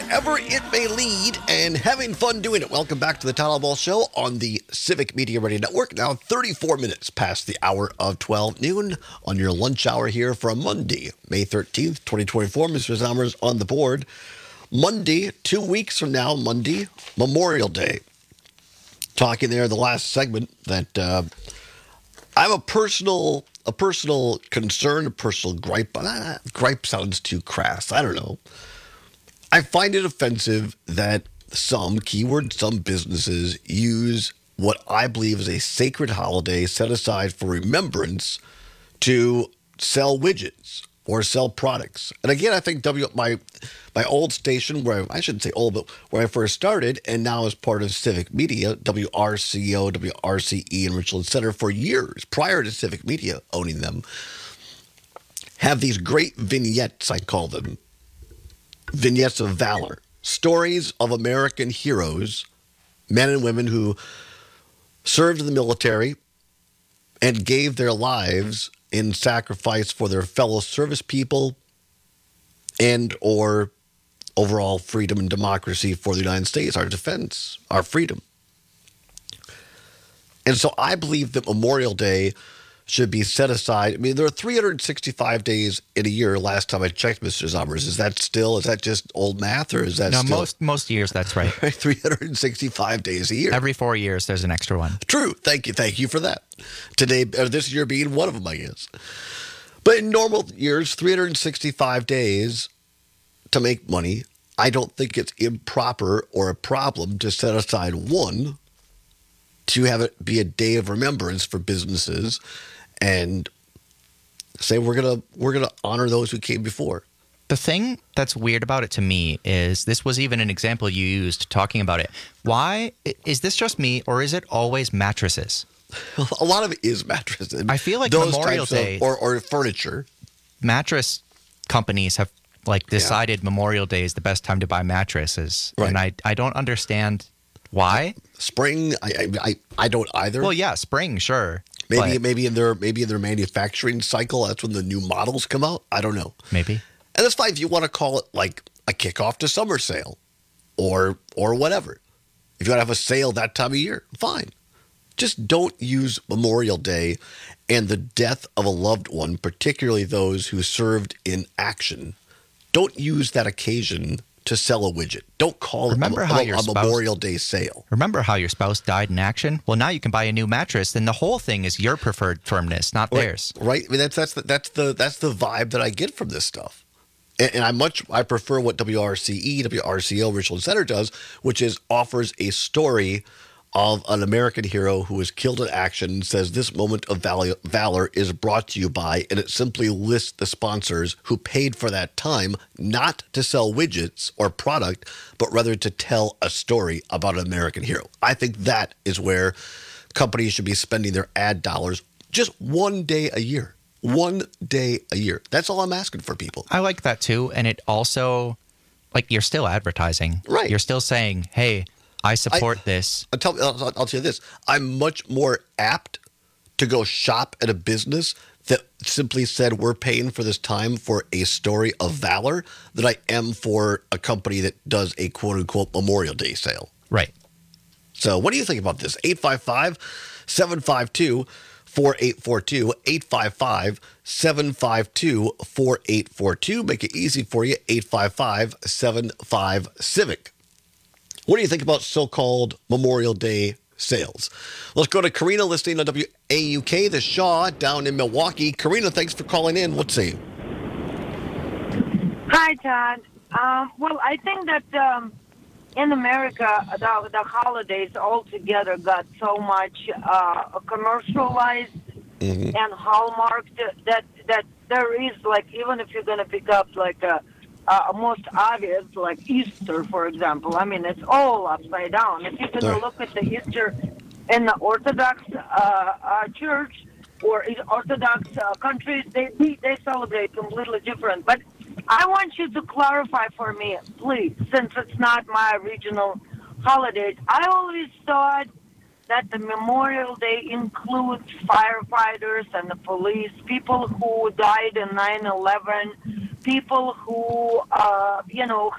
wherever it may lead, and having fun doing it. Welcome back to the Todd Ball Show on the Civic Media Radio Network. Now thirty-four minutes past the hour of twelve noon on your lunch hour here for Monday, May thirteenth, twenty twenty-four. Mister Zommers on the board. Monday, two weeks from now, Monday, Memorial Day. Talking there in the last segment that uh, I have a personal, a personal concern, a personal gripe. But uh, gripe sounds too crass. I don't know. I find it offensive that some, keyword, some businesses use what I believe is a sacred holiday set aside for remembrance to sell widgets or sell products. And again, I think W my my old station, where I, I shouldn't say old, but where I first started, and now as part of Civic Media, W R C O, W R C E, and Richland Center for years prior to Civic Media owning them, have these great vignettes, I call them, vignettes of valor, stories of American heroes, men and women who served in the military and gave their lives in sacrifice for their fellow service people and or overall freedom and democracy for the United States, our defense, our freedom. And so I believe that Memorial Day should be set aside. I mean, there are three hundred sixty-five days in a year. Last time I checked, Mister Zommers, is that still, is that just old math, or is that no, still? most most years, that's right. three hundred sixty-five days a year. Every four years, there's an extra one. True. Thank you. Thank you for that. Today, or this year being one of them, I guess. But in normal years, three hundred sixty-five days to make money, I don't think it's improper or a problem to set aside one to have it be a day of remembrance for businesses and say we're gonna we're gonna honor those who came before. The thing that's weird about it to me is this was even an example you used talking about it. Why is this just me, or is it always mattresses? A lot of it is mattresses. I feel like those Memorial types Day of, or or furniture. Mattress companies have like decided yeah. Memorial Day is the best time to buy mattresses, right. and I I don't understand why. Spring, I I I don't either. Well, yeah, spring, sure. Maybe but, maybe in their maybe in their manufacturing cycle, that's when the new models come out. I don't know. Maybe. And that's fine if you want to call it like a kickoff to summer sale, or or whatever. If you want to have a sale that time of year, fine. Just don't use Memorial Day and the death of a loved one, particularly those who served in action. Don't use that occasion to sell a widget. Don't call remember it a, how a, your a spouse, Memorial Day sale. Remember how your spouse died in action? Well, now you can buy a new mattress. Then the whole thing is your preferred firmness, not right, theirs. Right? I mean, that's that's the, that's the that's the vibe that I get from this stuff. And, and I much I prefer what W R C E, W R C O, Richland Center does, which is offers a story of an American hero who was killed in action and says this moment of valor, valor is brought to you by, and it simply lists the sponsors who paid for that time, not to sell widgets or product, but rather to tell a story about an American hero. I think that is where companies should be spending their ad dollars just one day a year. One day a year. That's all I'm asking for people. I like that too. And it also, like, you're still advertising. Right. You're still saying, hey, I support I, this. I'll tell, I'll, I'll tell you this. I'm much more apt to go shop at a business that simply said we're paying for this time for a story of valor than I am for a company that does a quote-unquote Memorial Day sale. Right. So what do you think about this? eight five five, seven five two, four eight four two, eight five five, seven five two, four eight four two. Make it easy for you, eight five five, seven five, CIVIC. What do you think about so-called Memorial Day sales? Let's go to Karina listening on W A U K, the Shaw down in Milwaukee. Karina, thanks for calling in. What say you? Hi, Todd. Um, well, I think that um, in America, the, the holidays altogether got so much uh, commercialized mm-hmm. and hallmarked that, that there is, like, even if you're going to pick up, like, a Uh, most obvious, like Easter, for example. I mean, it's all upside down. If you're going to look at the Easter in the Orthodox uh, uh, church or Orthodox uh, countries, they they celebrate completely different. But I want you to clarify for me, please, since it's not my regional holidays. I always thought that the Memorial Day includes firefighters and the police, people who died in nine eleven, people who, uh, you know, helped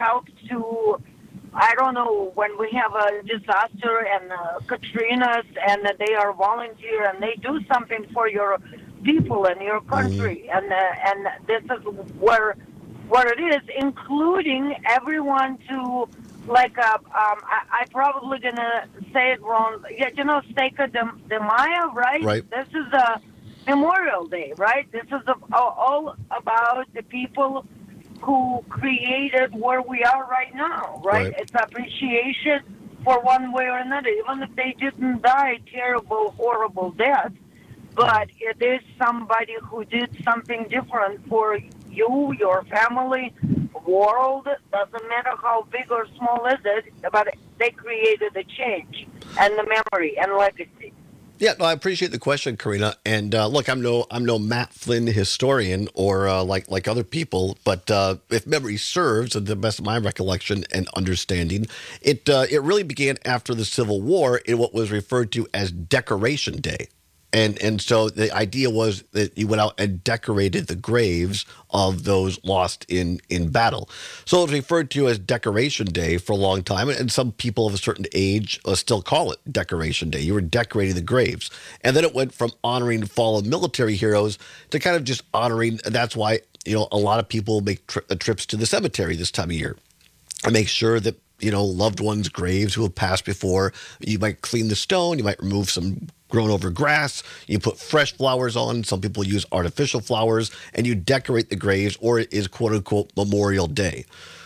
to, I don't know, when we have a disaster and uh, Katrina's, and uh, they are volunteer and they do something for your people and your country, and uh, and this is where where it is, including everyone to, like, uh, um, I, I'm probably gonna say it wrong. Yeah, you know, Cinco de, de Mayo, right? Right. This is a Memorial Day, right? This is a, all about the people who created where we are right now, right? Right. It's appreciation for one way or another, even if they didn't die terrible, horrible death. But it is somebody who did something different for you, your family, world. Doesn't matter how big or small is it, but they created a change and the memory and legacy. Yeah, no, I appreciate the question, Karina. And uh, look, I'm no, I'm no Matt Flynn historian or uh, like like other people, but uh, if memory serves, to the best of my recollection and understanding, it uh, it really began after the Civil War in what was referred to as Decoration Day. And and so the idea was that you went out and decorated the graves of those lost in, in battle. So it was referred to as Decoration Day for a long time, and some people of a certain age uh, still call it Decoration Day. You were decorating the graves. And then it went from honoring fallen military heroes to kind of just honoring, and that's why, you know, a lot of people make tri- trips to the cemetery this time of year and make sure that, you know, loved ones' graves who have passed before. You might clean the stone, you might remove some grown over grass, you put fresh flowers on, some people use artificial flowers, and you decorate the graves, or it is quote unquote Memorial Day.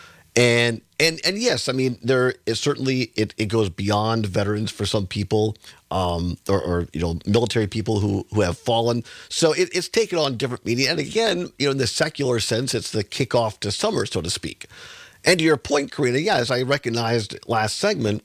And and and yes, I mean, there is certainly, it, it goes beyond veterans for some people, um, or, or you know, military people who, who have fallen. So it, it's taken on different meaning. And again, you know, in the secular sense, it's the kickoff to summer, so to speak. And to your point, Karina, yeah, as I recognized last segment,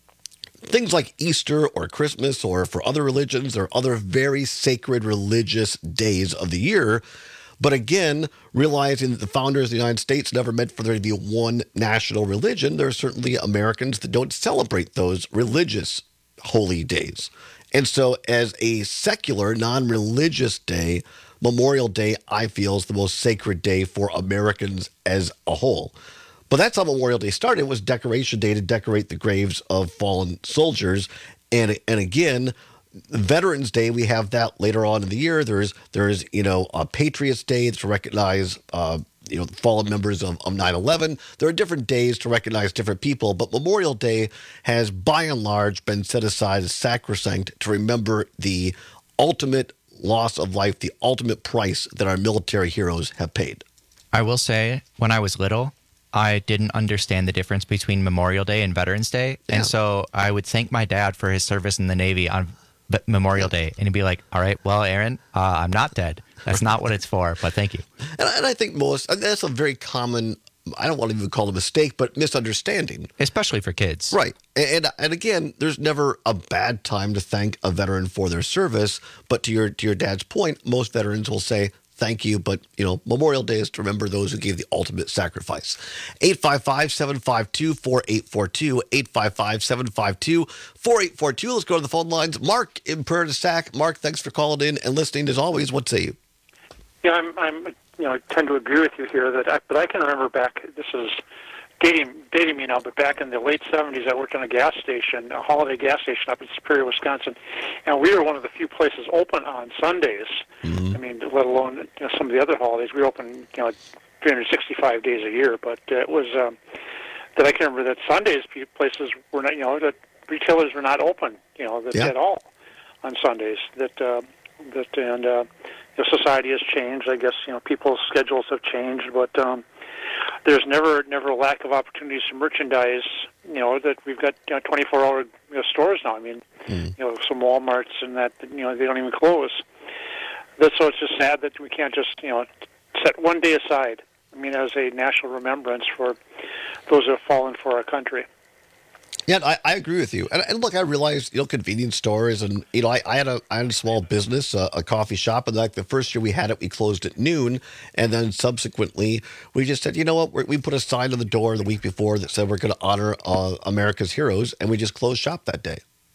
things like Easter or Christmas, or for other religions, there are other very sacred religious days of the year. But again, realizing that the founders of the United States never meant for there to be one national religion, there are certainly Americans that don't celebrate those religious holy days. And so as a secular, non-religious day, Memorial Day, I feel, is the most sacred day for Americans as a whole. But that's how Memorial Day started. It was Decoration Day to decorate the graves of fallen soldiers. And and again, Veterans Day, we have that later on in the year. There's, there's you know, a Patriots Day to recognize, uh, you know, fallen members of, of nine eleven. There are different days to recognize different people, but Memorial Day has, by and large, been set aside as sacrosanct to remember the ultimate loss of life, the ultimate price that our military heroes have paid. I will say, when I was little, I didn't understand the difference between Memorial Day and Veterans Day. Yeah. And so I would thank my dad for his service in the Navy on V- Memorial Day. And he'd be like, all right, well, Aaron, uh, I'm not dead. That's not what it's for, but thank you. And, and I think most, and that's a very common, I don't want to even call it a mistake, but misunderstanding. Especially for kids. Right. And, and and again, there's never a bad time to thank a veteran for their service. But to your to your dad's point, most veterans will say, thank you, but, you know, Memorial Day is to remember those who gave the ultimate sacrifice. eight five five, seven five two, four eight four two, eight five five, seven five two, four eight four two. Let's go to the phone lines. Mark in Prairie du Sac. Mark, thanks for calling in and listening as always. What say you? Yeah, I'm, I'm, you know, I tend to agree with you here, that I, but I can remember back, this is dating, dating me now, but back in the late seventies, I worked on a gas station, a holiday gas station up in Superior, Wisconsin, and we were one of the few places open on Sundays. Mm-hmm. I mean, let alone, you know, some of the other holidays. We open, you know, three hundred sixty-five days a year, but uh, it was um, that I can remember that Sundays places were not, you know, that retailers were not open, you know, that, yeah. at all on Sundays. That uh, that and uh, the society has changed. I guess, you know, people's schedules have changed, but um, there's never never a lack of opportunities to merchandise. You know, that we've got, you know, twenty-four hour, you know, stores now. I mean, mm. you know, some Walmarts and that, you know, they don't even close. That's, so it's just sad that we can't just, you know, set one day aside, I mean, as a national remembrance for those who have fallen for our country. Yeah, I, I agree with you. And, and look, I realize, you know, convenience stores, and, you know, I, I had a I had a small business, a, a coffee shop, and like the first year we had it, we closed at noon, and then subsequently we just said, you know what, we're, we put a sign on the door the week before that said we're going to honor uh, America's heroes, and we just closed shop that day.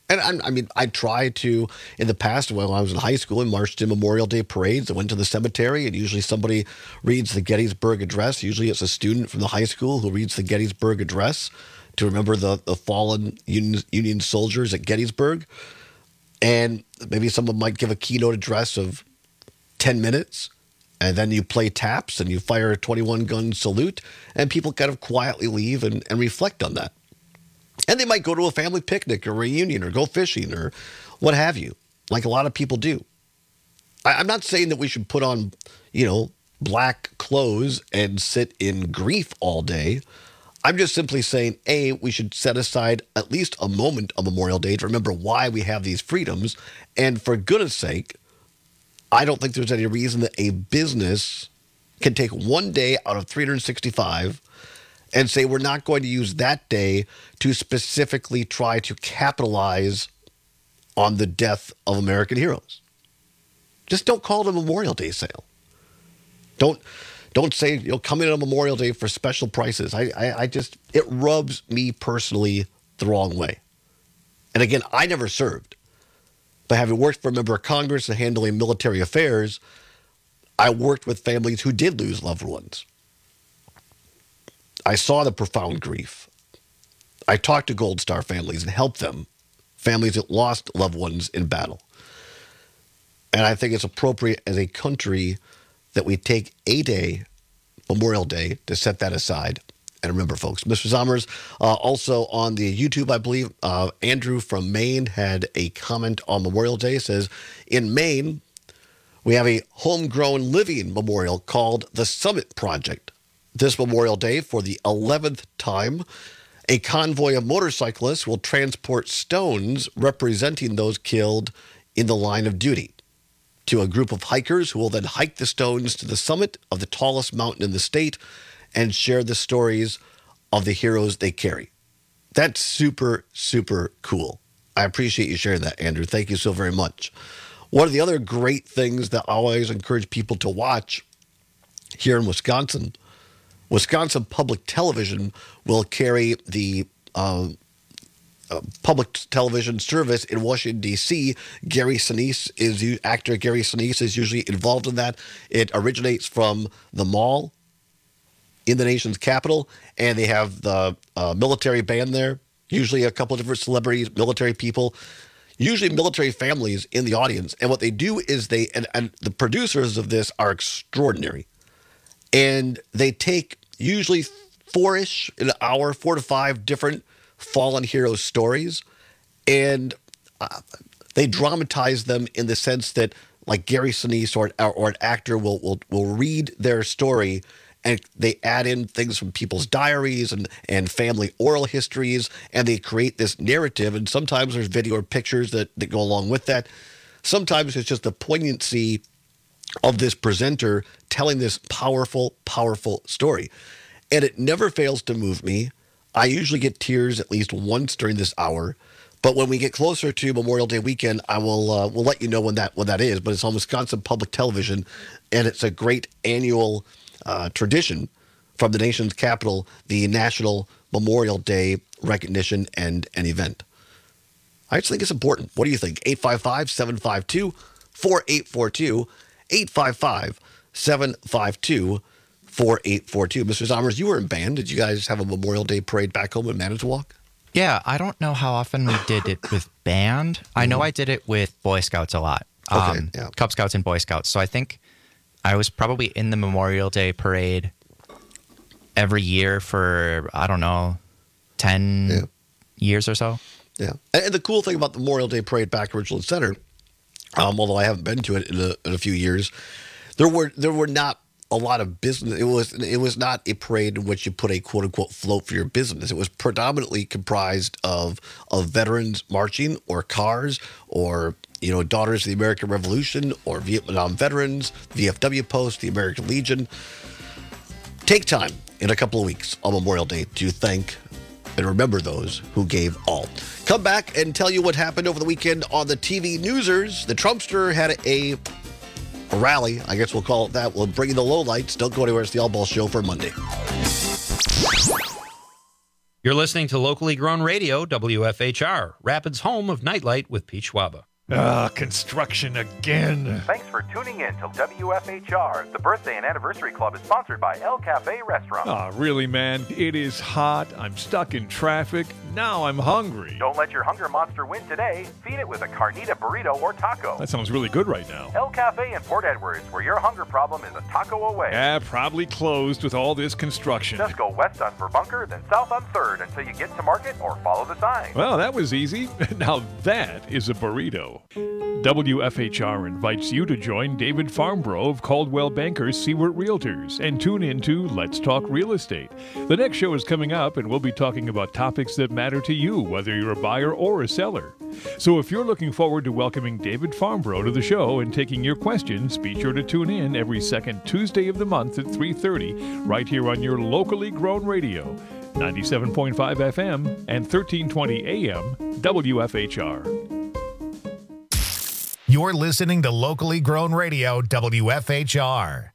And I, I mean, I tried to, in the past, when I was in high school and marched in Memorial Day parades, I went to the cemetery, and usually somebody reads the Gettysburg Address. Usually it's a student from the high school who reads the Gettysburg Address to remember the, the fallen Union, Union soldiers at Gettysburg. And maybe someone might give a keynote address of ten minutes, and then you play taps and you fire a twenty-one gun salute, and people kind of quietly leave and, and reflect on that. And they might go to a family picnic or reunion or go fishing or what have you, like a lot of people do. I, I'm not saying that we should put on, you know, black clothes and sit in grief all day. I'm just simply saying, A, we should set aside at least a moment on Memorial Day to remember why we have these freedoms. And for goodness sake, I don't think there's any reason that a business can take one day out of three hundred sixty-five and say we're not going to use that day to specifically try to capitalize on the death of American heroes. Just don't call it a Memorial Day sale. Don't don't say you'll come in on Memorial Day for special prices. I, I I just it rubs me personally the wrong way. And again, I never served. But having worked for a member of Congress and handling military affairs, I worked with families who did lose loved ones. I saw the profound grief. I talked to Gold Star families and helped them, families that lost loved ones in battle. And I think it's appropriate as a country that we take a day, Memorial Day, to set that aside. And remember, folks, Mister Zommers, uh, also on the YouTube, I believe, uh, Andrew from Maine had a comment on Memorial Day. Says, in Maine, we have a homegrown living memorial called the Summit Project. This Memorial Day, for the eleventh time, a convoy of motorcyclists will transport stones representing those killed in the line of duty to a group of hikers who will then hike the stones to the summit of the tallest mountain in the state and share the stories of the heroes they carry. That's super, super cool. I appreciate you sharing that, Andrew. Thank you so very much. One of the other great things that I always encourage people to watch here in Wisconsin, Wisconsin Public Television will carry the uh, uh, public television service in Washington, D C Gary Sinise is actor Gary Sinise is usually involved in that. It originates from the mall in the nation's capital, and they have the uh, military band there, usually a couple of different celebrities, military people, usually military families in the audience. And what they do is they, and, and the producers of this are extraordinary, and they take usually four-ish in an hour, four to five different fallen hero stories, and uh, they dramatize them in the sense that, like Gary Sinise or, or an actor will, will will read their story, and they add in things from people's diaries and, and family oral histories, and they create this narrative. And sometimes there's video or pictures that, that go along with that. Sometimes it's just the poignancy of this presenter telling this powerful, powerful story. And it never fails to move me. I usually get tears at least once during this hour. But when we get closer to Memorial Day weekend, I will uh, we'll let you know when that when that is. But it's on Wisconsin Public Television, and it's a great annual uh, tradition from the nation's capital, the National Memorial Day recognition and an event. I just think it's important. What do you think? eight five five, seven five two, four eight four two, eight five five, seven five two, four eight four two. Mister Zommers, you were in band. Did you guys have a Memorial Day parade back home in Manitowoc? Yeah, I don't know how often we did it with band. I know I did it with Boy Scouts a lot. Okay, um, yeah. Cub Scouts and Boy Scouts. So I think I was probably in the Memorial Day parade every year for, I don't know, ten Yeah. years or so. Yeah. And, and the cool thing about the Memorial Day parade back at Richland Center, um, although I haven't been to it in a, in a few years, there were there were not a lot of business. It was it was not a parade in which you put a quote unquote float for your business. It was predominantly comprised of of veterans marching, or cars, or you know, Daughters of the American Revolution, or Vietnam veterans, V F W Post, the American Legion. Take time in a couple of weeks on Memorial Day to thank and remember those who gave all. Come back and tell you what happened over the weekend on the T V Newsers. The Trumpster had a A rally, I guess we'll call it that. We'll bring you the lowlights. Don't go anywhere. It's the All Ball Show for Monday. You're listening to locally grown radio, W F H R, Rapids' home of Nightlight with Pete Schwaba. Ah, construction again. Thanks for tuning in to W F H R. The Birthday and Anniversary Club is sponsored by El Cafe Restaurant. Ah, really, man? It is hot. I'm stuck in traffic. Now I'm hungry. Don't let your hunger monster win today. Feed it with a carnita burrito or taco. That sounds really good right now. El Cafe in Port Edwards, where your hunger problem is a taco away. Yeah, probably closed with all this construction. Just go west on Verbunker, then south on third until you get to Market or follow the sign. Well, that was easy. Now that is a burrito. W F H R invites you to join David Farmbro of Caldwell Bankers Seward Realtors and tune into Let's Talk Real Estate. The next show is coming up, and we'll be talking about topics that matter to you, whether you're a buyer or a seller. So if you're looking forward to welcoming David Farmbro to the show and taking your questions, be sure to tune in every second Tuesday of the month at three thirty, right here on your locally grown radio, ninety-seven point five F M and thirteen twenty A M, W F H R. You're listening to locally grown radio, W F H R.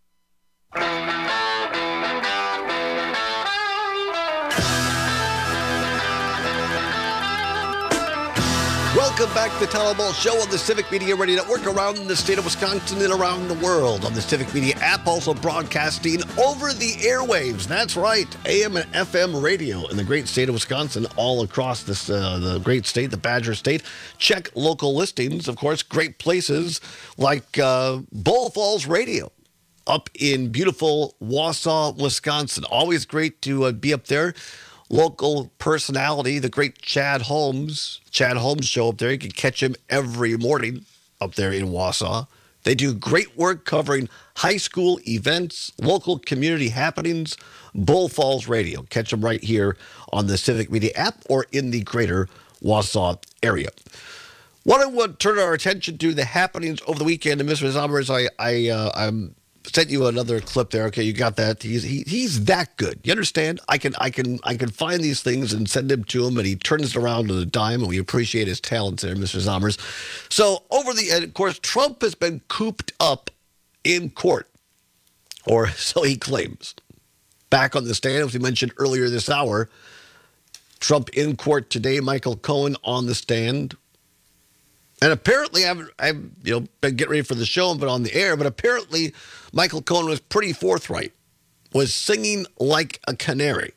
Welcome back to the Tom Ball Show on the Civic Media Radio Network around the state of Wisconsin and around the world on the Civic Media app, also broadcasting over the airwaves. That's right, A M and F M radio in the great state of Wisconsin, all across this uh, the great state, the Badger State. Check local listings, of course, great places like uh, Bull Falls Radio up in beautiful Wausau, Wisconsin. Always great to uh, be up there. Local personality, the great Chad Holmes. Chad Holmes show up there. You can catch him every morning up there in Wausau. They do great work covering high school events, local community happenings. Bull Falls Radio. Catch them right here on the Civic Media app or in the greater Wausau area. What I want to turn our attention to the happenings over the weekend. And Mister Zommers, I, I, uh, I'm sent you another clip there. Okay, you got that. He's he, he's that good. You understand? I can I can I can find these things and send them to him, and he turns it around on a dime. And we appreciate his talents there, Mister Zommers. So over the and of course, Trump has been cooped up in court, or so he claims. Back on the stand, as we mentioned earlier this hour, Trump in court today. Michael Cohen on the stand. And apparently, I've, I've you know been getting ready for the show and been on the air, but apparently Michael Cohen was pretty forthright, was singing like a canary.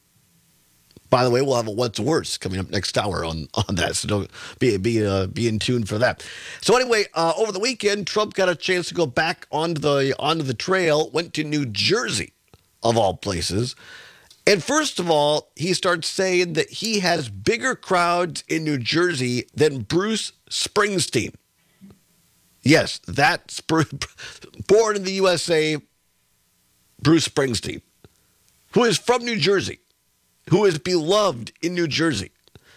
By the way, we'll have a What's Worse coming up next hour on, on that, so don't be be uh, be in tune for that. So anyway, uh, over the weekend, Trump got a chance to go back onto the onto the trail, went to New Jersey, of all places. And first of all, he starts saying that he has bigger crowds in New Jersey than Bruce Springsteen. Yes, that's born in the U S A, Bruce Springsteen, who is from New Jersey, who is beloved in New Jersey.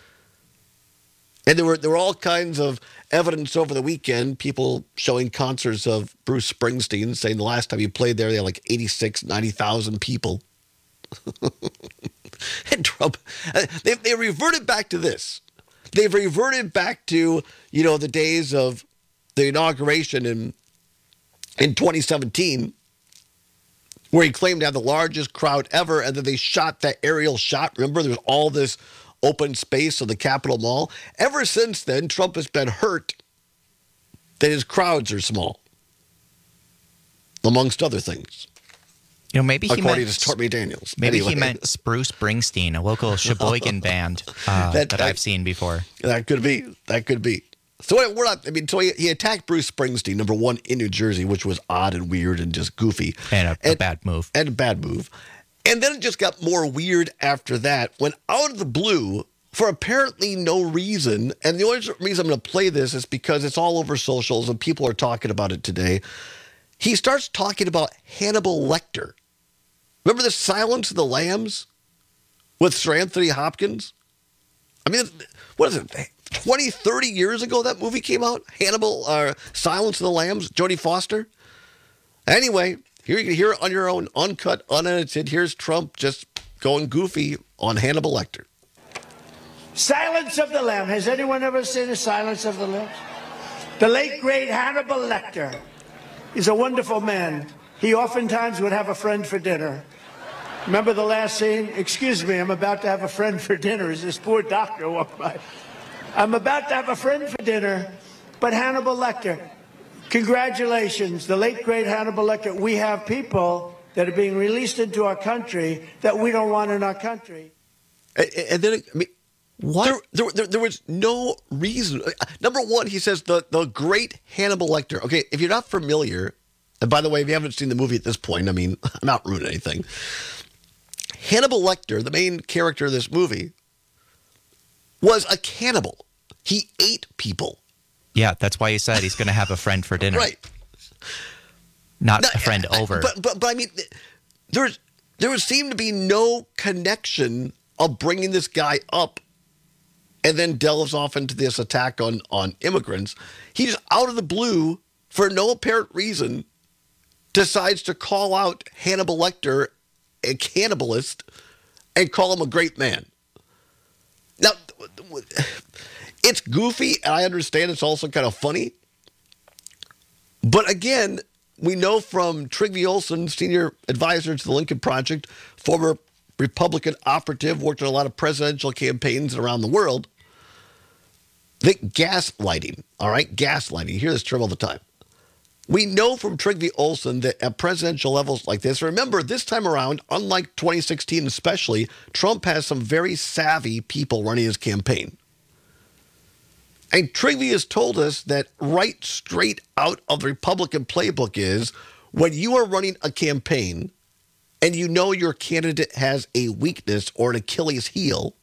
And there were there were all kinds of evidence over the weekend, people showing concerts of Bruce Springsteen, saying the last time he played there, they had like eighty-six, ninety thousand people. And Trump, they, they reverted back to this. They've reverted back to, you know, the days of the inauguration in in twenty seventeen, where he claimed to have the largest crowd ever, and then they shot that aerial shot. Remember, there was all this open space of the Capitol Mall. Ever since then, Trump has been hurt that his crowds are small, amongst other things. You know, maybe he according meant, to Stormy Daniels. Maybe anyway. he meant Spruce Springsteen, a local Sheboygan band uh, that, that I've seen before. That could be. That could be. So we're not. I mean, so he, he attacked Bruce Springsteen, number one, in New Jersey, which was odd and weird and just goofy, and a, and, a bad move, and a bad move. And then it just got more weird after that, when out of the blue, for apparently no reason, and the only reason I'm going to play this is because it's all over socials and people are talking about it today. He starts talking about Hannibal Lecter. Remember the Silence of the Lambs with Sir Anthony Hopkins? I mean, what is it, twenty, thirty years ago that movie came out? Hannibal, uh, Silence of the Lambs, Jodie Foster? Anyway, here you can hear it on your own, uncut, unedited. Here's Trump just going goofy on Hannibal Lecter. Silence of the Lambs. Has anyone ever seen The Silence of the Lambs? The late, great Hannibal Lecter is a wonderful man. He oftentimes would have a friend for dinner. Remember the last scene? Excuse me, I'm about to have a friend for dinner as this poor doctor walked by. I'm about to have a friend for dinner, but Hannibal Lecter, congratulations, the late, great Hannibal Lecter. We have people that are being released into our country that we don't want in our country. And, and then, I mean, what? There, there, there, there was no reason. Number one, he says the, the great Hannibal Lecter. Okay, if you're not familiar, and by the way, if you haven't seen the movie at this point, I mean, I'm not ruining anything. Hannibal Lecter, the main character of this movie, was a cannibal. He ate people. Yeah, that's why he said he's going to have a friend for dinner. Right. Not now, a friend over. But, but, but I mean, there's, there would seem to be no connection of bringing this guy up and then delves off into this attack on, on immigrants. He's out of the blue, for no apparent reason, decides to call out Hannibal Lecter a cannibalist and call him a great man. Now, it's goofy, and I understand it's also kind of funny. But again, we know from Trygve Olsen, senior advisor to the Lincoln Project, former Republican operative, worked on a lot of presidential campaigns around the world, that gaslighting, all right, gaslighting, you hear this term all the time. We know from Trygve Olsen that at presidential levels like this, remember this time around, unlike twenty sixteen especially, Trump has some very savvy people running his campaign. And Trygve has told us that right straight out of the Republican playbook is when you are running a campaign and you know your candidate has a weakness or an Achilles heel,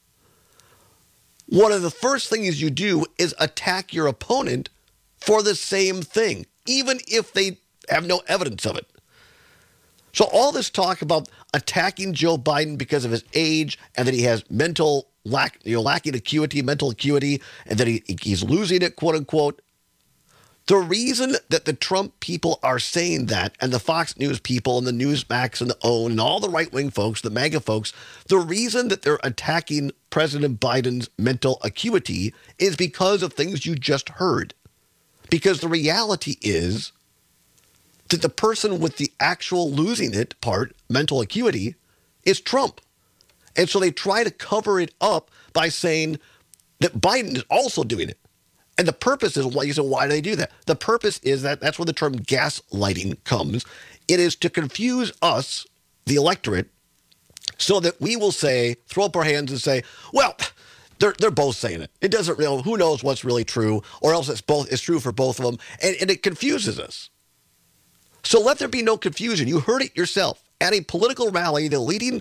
one of the first things you do is attack your opponent for the same thing, even if they have no evidence of it. So all this talk about attacking Joe Biden because of his age and that he has mental lack, you know, lacking acuity, mental acuity, and that he, he's losing it, quote unquote. The reason that the Trump people are saying that, and the Fox News people and the Newsmax and the OWN and all the right-wing folks, the MAGA folks, the reason that they're attacking President Biden's mental acuity is because of things you just heard. Because the reality is that the person with the actual losing it part, mental acuity, is Trump. And so they try to cover it up by saying that Biden is also doing it. And the purpose is, why you say, why do they do that? The purpose is that that's where the term gaslighting comes. It is to confuse us, the electorate, so that we will say, throw up our hands and say, well, they're they're both saying it. It doesn't really, who knows what's really true, or else it's both it's true for both of them. And, and it confuses us. So let there be no confusion. You heard it yourself. At a political rally, the leading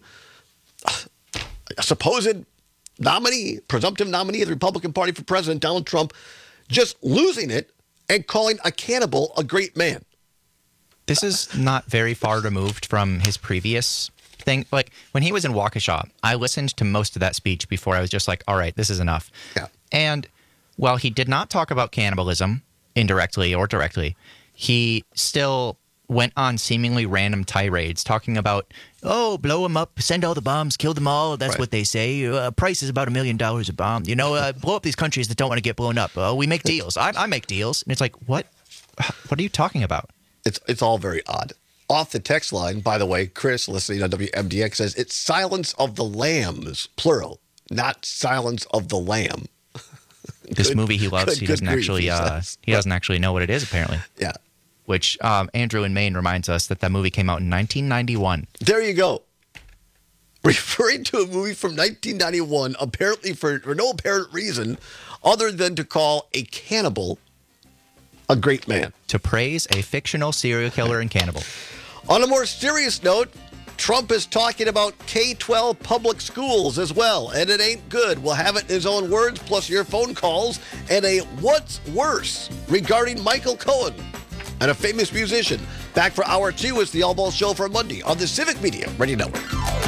a supposed nominee, presumptive nominee of the Republican Party for president, Donald Trump, just losing it and calling a cannibal a great man. This is not very far removed from his previous thing. Like, when he was in Waukesha, I listened to most of that speech before I was just like, all right, this is enough. Yeah. And while he did not talk about cannibalism, indirectly or directly, he still went on seemingly random tirades talking about, oh, blow them up, send all the bombs, kill them all. That's right. What they say. Uh, price is about a million dollars a bomb. You know, uh, blow up these countries that don't want to get blown up. Uh, we make deals. I, I make deals. And it's like, what? What are you talking about? It's it's all very odd. Off the text line, by the way, Chris, listening on W M D X, says it's Silence of the Lambs, plural, not Silence of the Lamb. This good, movie he loves, good, he good doesn't grief, actually he, uh, he doesn't actually know what it is, apparently. Yeah. Which um, Andrew in Maine reminds us that that movie came out in nineteen ninety-one. There you go. Referring to a movie from nineteen ninety-one, apparently for, for no apparent reason other than to call a cannibal a great man. To praise a fictional serial killer and cannibal. On a more serious note, Trump is talking about K twelve public schools as well, and it ain't good. We'll have it in his own words, plus your phone calls, and a what's worse regarding Michael Cohen and a famous musician. Back for hour two is the All Ball Show for Monday on the Civic Media Radio Network.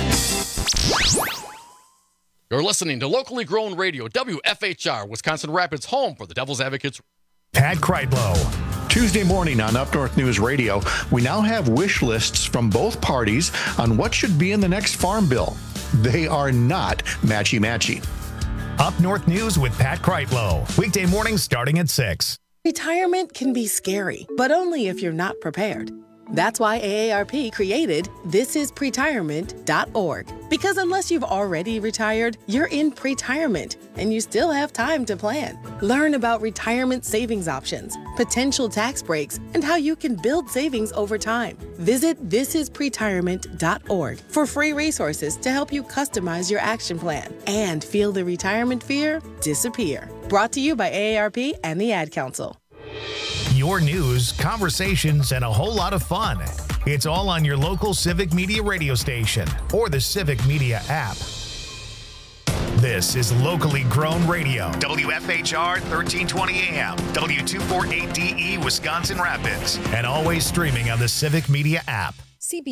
You're listening to locally grown radio, W F H R, Wisconsin Rapids, home for the Devil's Advocates. Pat Kreitlow. Tuesday morning on Up North News Radio, we now have wish lists from both parties on what should be in the next farm bill. They are not matchy-matchy. Up North News with Pat Kreitlow. Weekday mornings starting at six. Retirement can be scary, but only if you're not prepared. That's why A A R P created this is pretirement dot org. Because unless you've already retired, you're in pretirement, and you still have time to plan. Learn about retirement savings options, potential tax breaks, and how you can build savings over time. Visit this is pretirement dot org for free resources to help you customize your action plan and feel the retirement fear disappear. Brought to you by A A R P and the Ad Council. Your news, conversations, and a whole lot of fun. It's all on your local Civic Media radio station or the Civic Media app. This is Locally Grown Radio, W F H R thirteen twenty A M, W two forty-eight D E, Wisconsin Rapids, and always streaming on the Civic Media app. C B